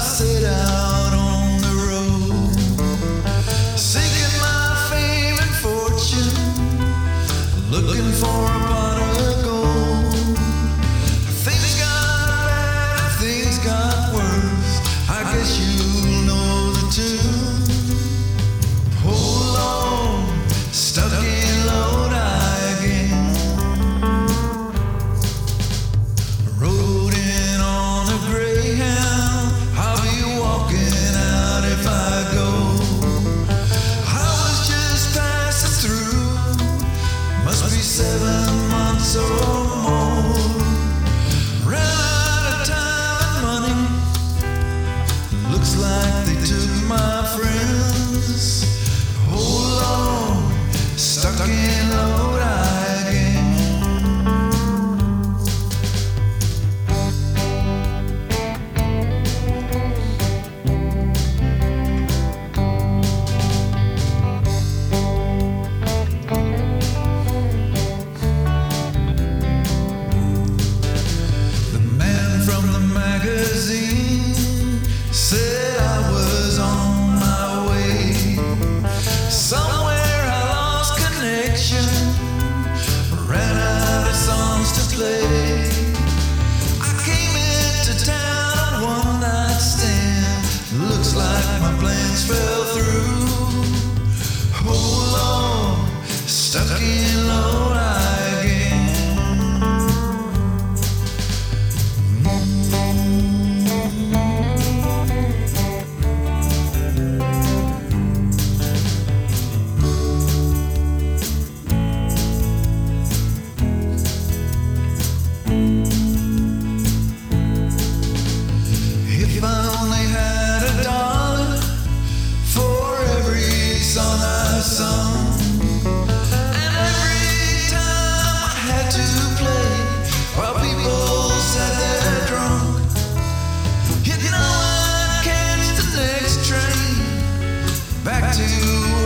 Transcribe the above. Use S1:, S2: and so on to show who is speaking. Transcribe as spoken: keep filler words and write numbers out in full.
S1: set out on the road, seeking my fame and fortune, looking for a pot of gold. Things got bad, things got worse. I guess you know the tune. Hold on, stuck in Lodi again. Rode in on a Greyhound. I'll be walking out if I go. I was just passing through. Must be seven months or more. Ran out of time and money. Looks like they took my friends. Hold on, stuck in Lodi again. The man from the magazine said I was on my way. Somewhere I lost connection, ran out of songs to play. I came into town on one night stand. Looks like my plans fell through. Hold on, stuck in Lodi again. If I only had a dollar for every song I sung, and every time I had to play while people said they're drunk, you know I'd catch the next train back to